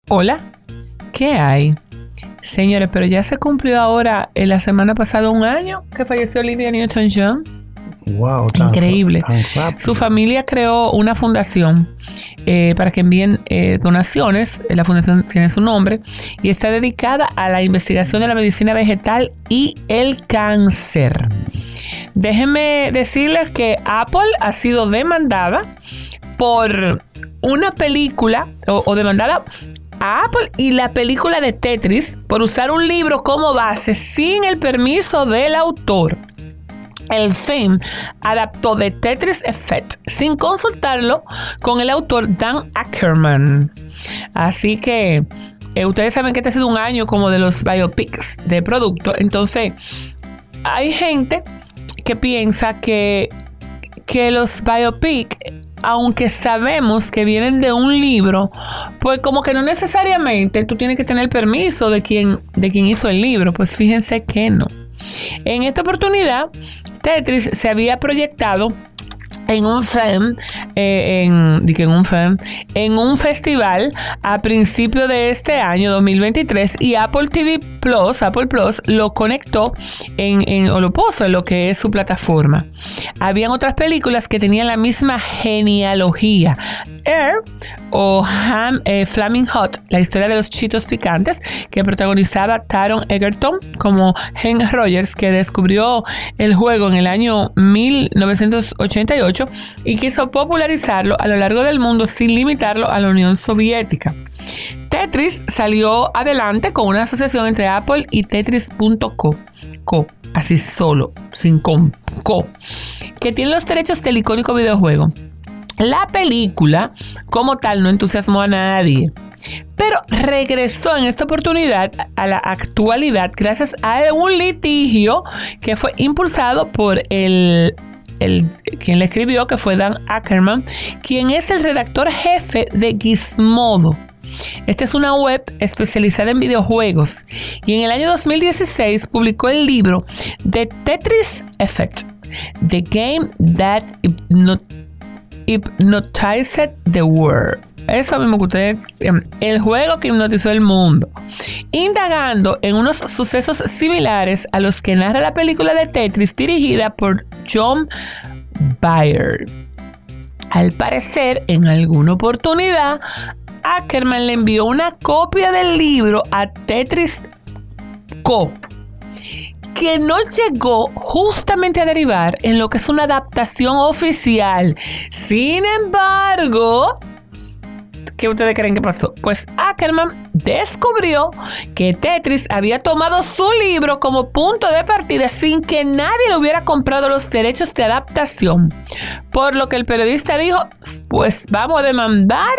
Hola, ¿qué hay? Señores, pero ya se cumplió ahora, la semana pasada, 1 año que falleció Olivia Newton-John. Wow, increíble. Tan Su familia creó una fundación para que envíen donaciones. La fundación tiene su nombre y está dedicada a la investigación de la medicina vegetal y el cáncer. Déjenme decirles que Apple ha sido demandada por una película o demandada a Apple y la película de Tetris por usar un libro como base sin el permiso del autor. El film adaptó The Tetris Effect sin consultarlo con el autor Dan Ackerman. Así que ustedes saben que este ha sido un año como de los biopics de producto. Entonces, hay gente que piensa que los biopics, aunque sabemos que vienen de un libro, pues como que no necesariamente tú tienes que tener el permiso de quien hizo el libro. Pues fíjense que no. En esta oportunidad, Tetris se había proyectado en un film, en un festival a principio de este año 2023, y Apple Plus lo conectó o lo puso en lo que es su plataforma. Habían otras películas que tenían la misma genealogía. Air o Flaming Hot, la historia de los chitos picantes, que protagonizaba Taron Egerton como Hank Rogers, que descubrió el juego en el año 1988 y quiso popularizarlo a lo largo del mundo sin limitarlo a la Unión Soviética. Tetris salió adelante con una asociación entre Apple y Tetris.co, así solo, sin co, que tiene los derechos del icónico videojuego. La película, como tal, no entusiasmó a nadie, pero regresó en esta oportunidad a la actualidad gracias a un litigio que fue impulsado por quien le escribió, que fue Dan Ackerman, quien es el redactor jefe de Gizmodo. Esta es una web especializada en videojuegos y en el año 2016 publicó el libro The Tetris Effect, The Game That Hypnotized the World. Eso mismo que ustedes, el juego que hipnotizó el mundo, indagando en unos sucesos similares a los que narra la película de Tetris dirigida por John Byrne. Al parecer, en alguna oportunidad, Ackerman le envió una copia del libro a Tetris.co, que no llegó justamente a derivar en lo que es una adaptación oficial. Sin embargo, ¿qué ustedes creen que pasó? Pues Ackerman descubrió que Tetris había tomado su libro como punto de partida sin que nadie le hubiera comprado los derechos de adaptación. Por lo que el periodista dijo, pues vamos a demandar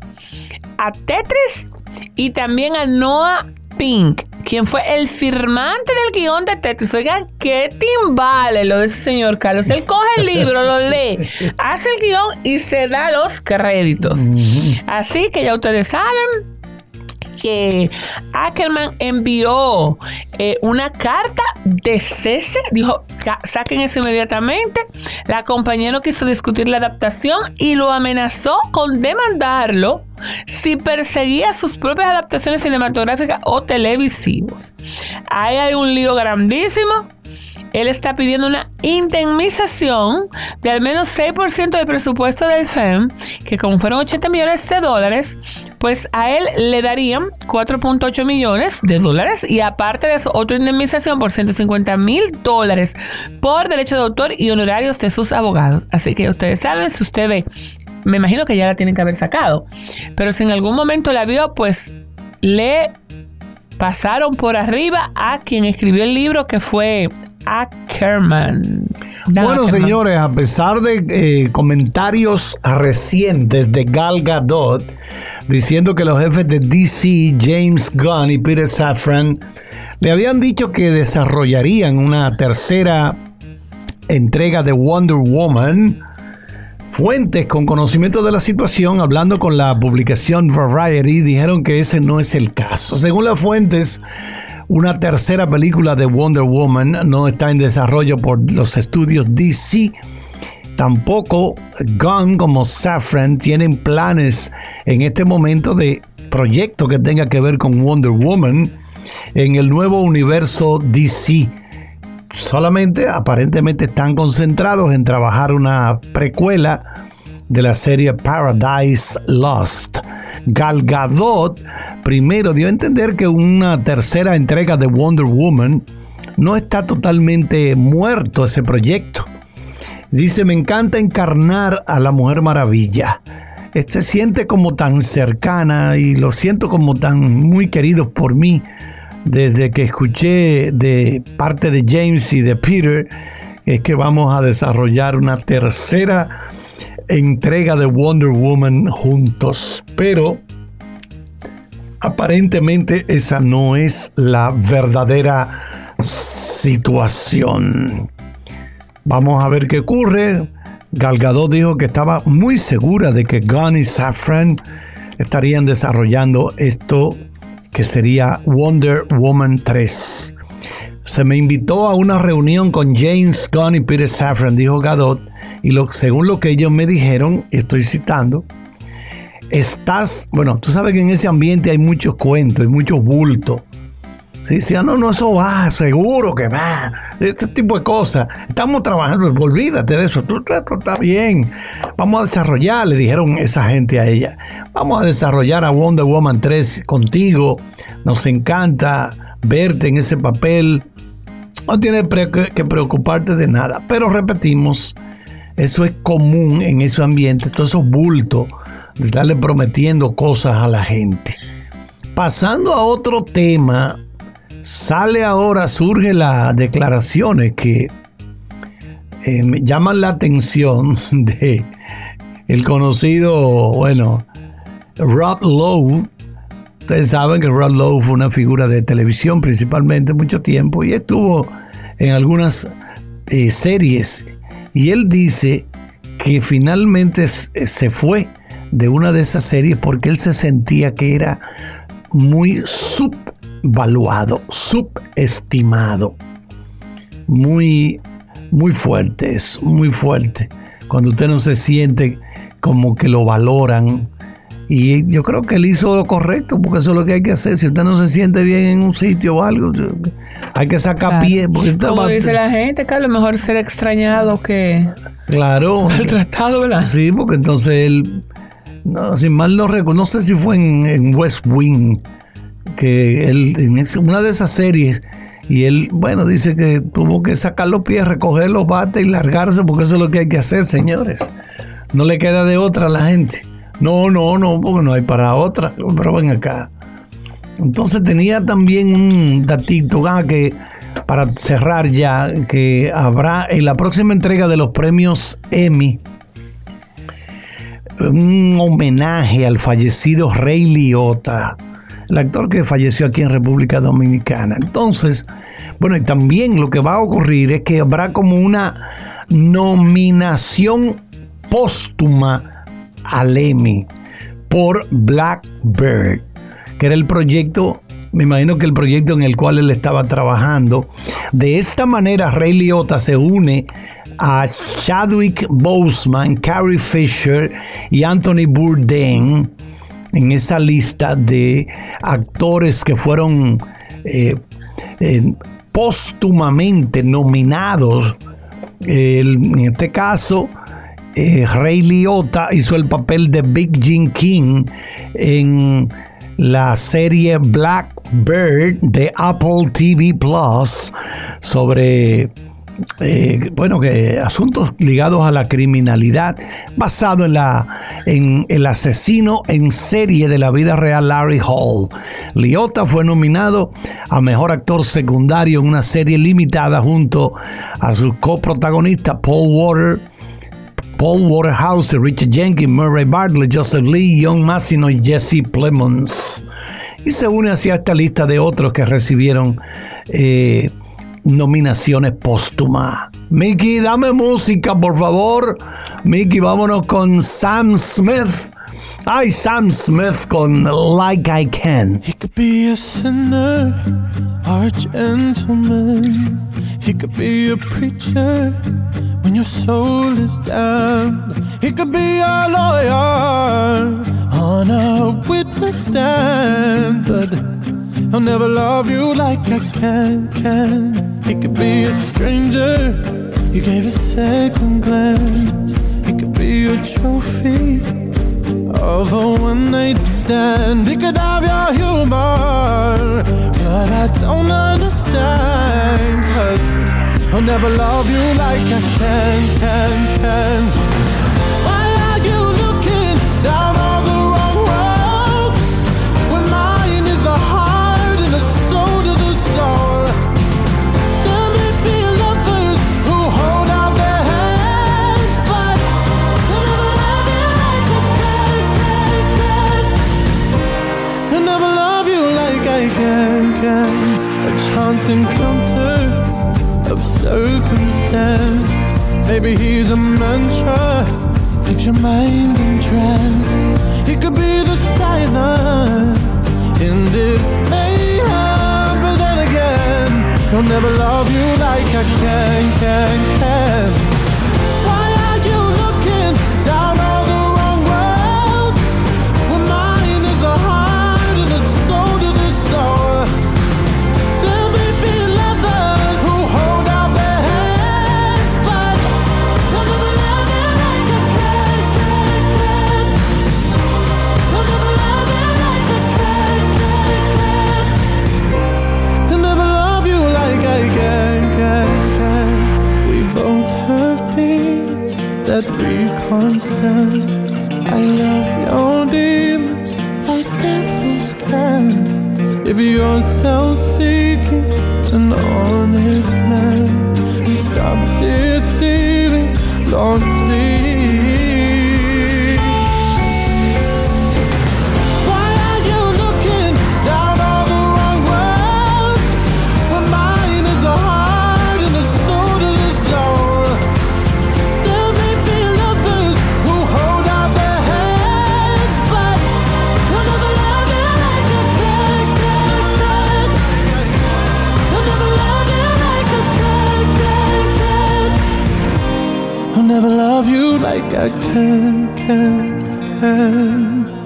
a Tetris y también a Noah Pink, quien fue el firmante del guión de Tetris. Oigan, qué timbale lo de ese señor Carlos. Él coge el libro, lo lee, hace el guión y se da los créditos. Así que ya ustedes saben que Ackerman envió una carta de cese. Dijo, saquen eso inmediatamente. La compañía no quiso discutir la adaptación y lo amenazó con demandarlo si perseguía sus propias adaptaciones cinematográficas o televisivos. Ahí hay un lío grandísimo. Él está pidiendo una indemnización de al menos 6% del presupuesto del film, que como fueron $80 millones, pues a él le darían $4.8 millones, y aparte de eso, otra indemnización por $150,000 por derecho de autor y honorarios de sus abogados. Así que ustedes saben, si ustedes, me imagino que ya la tienen que haber sacado, pero si en algún momento la vio, pues le pasaron por arriba a quien escribió el libro, que fue Ackerman. Bueno, señores, a pesar de comentarios recientes de Gal Gadot diciendo que los jefes de DC, James Gunn y Peter Safran, le habían dicho que desarrollarían una tercera entrega de Wonder Woman, fuentes con conocimiento de la situación, hablando con la publicación Variety, dijeron que ese no es el caso. Según las fuentes, una tercera película de Wonder Woman no está en desarrollo por los estudios DC. Tampoco Gunn como Safran tienen planes en este momento de proyecto que tenga que ver con Wonder Woman en el nuevo universo DC. Solamente aparentemente están concentrados en trabajar una precuela de la serie Paradise Lost. Gal Gadot primero dio a entender que una tercera entrega de Wonder Woman no está totalmente muerto ese proyecto. Dice, me encanta encarnar a la Mujer Maravilla. Se siente como tan cercana y lo siento como tan muy querido por mí. Desde que escuché de parte de James y de Peter, es que vamos a desarrollar una tercera entrega de Wonder Woman juntos. Pero aparentemente esa no es la verdadera situación. Vamos a ver qué ocurre. Gal Gadot dijo que estaba muy segura de que Gunn y Safran estarían desarrollando esto que sería Wonder Woman 3. Se me invitó a una reunión con James Gunn y Peter Safran, dijo Gadot, y según lo que ellos me dijeron, estoy citando, bueno, tú sabes que en ese ambiente hay muchos cuentos, hay muchos bultos. Sí, no, eso va, seguro que va. Este tipo de cosas. Estamos trabajando, olvídate de eso. Tú está bien. Vamos a desarrollar, le dijeron esa gente a ella. Vamos a desarrollar a Wonder Woman 3 contigo. Nos encanta verte en ese papel. No tienes que preocuparte de nada. Pero repetimos, eso es común en ese ambiente, todos esos bultos de estarle prometiendo cosas a la gente. Pasando a otro tema. Surgen las declaraciones que me llaman la atención de el conocido, Rob Lowe. Ustedes saben que Rob Lowe fue una figura de televisión principalmente mucho tiempo y estuvo en algunas series. Y él dice que finalmente se fue de una de esas series porque él se sentía que era muy subvaluado, subestimado, muy fuerte, es muy fuerte cuando usted no se siente como que lo valoran. Y yo creo que él hizo lo correcto, porque eso es lo que hay que hacer. Si usted no se siente bien en un sitio o algo, hay que sacar pie. Como dice la gente, que a lo mejor ser extrañado que el tratado, ¿verdad? Sí, porque entonces él, sin mal no recuerdo, no sé si fue en West Wing, que él en una de esas series, y él, dice que tuvo que sacar los pies, recoger los bates y largarse, porque eso es lo que hay que hacer, señores. No le queda de otra a la gente. No, porque no hay para otra. Pero ven acá. Entonces tenía también un datito que para cerrar ya, que habrá en la próxima entrega de los premios Emmy un homenaje al fallecido Ray Liotta, el actor que falleció aquí en República Dominicana. Entonces, y también lo que va a ocurrir es que habrá como una nominación póstuma al Emmy por Blackbird, que era el proyecto, me imagino que el proyecto en el cual él estaba trabajando. De esta manera, Ray Liotta se une a Chadwick Boseman, Carrie Fisher y Anthony Bourdain en esa lista de actores que fueron póstumamente nominados. En este caso, Ray Liotta hizo el papel de Big Jim King en la serie Blackbird de Apple TV Plus sobre asuntos ligados a la criminalidad, basado en el asesino en serie de la vida real Larry Hall. Liotta fue nominado a mejor actor secundario en una serie limitada junto a su coprotagonista Paul Waterhouse, Richard Jenkins, Murray Bartlett, Joseph Lee, John Massino y Jesse Plemons. Y se une hacia esta lista de otros que recibieron nominaciones póstumas. Mickey, dame música, por favor. Micky, vámonos con Sam Smith. Ay, Sam Smith con Like I Can. He could be a sinner or a gentleman. He could be a preacher when your soul is down. He could be a lawyer on a witness understand, but I'll never love you like I can. He could be a stranger, you gave a second glance. He could be a trophy of a one-night stand. He could have your humor, but I don't understand, 'cause I'll never love you like I can. Why are you looking down on the wrong road, when mine is the heart and the soul to the soul? There may be lovers who hold out their hands, but I'll never love you like I can. A chance encounter of circumstance. Maybe he's a mantra, keeps your mind entranced. He could be the silence in this mayhem, but then again, he'll never love you like I can. Why are you looking down on the wrong road, when mine is the heart and the soul to the soul? There may be lovers who hold out their hands, but I'll never love you like I can. I'll never love you like I can. I'll never love you like I can. We both have demons that we can't stand. I love your demons like devils can. If you're self-seeking, an honest man, you stop deceiving, Lord, please. Why are you looking down on the wrong road, when mine is the heart and the soul to the soul? There may be lovers who hold out their hands, but I'll never love you like I can. I'll never love you like I can. I'll never love you like I can.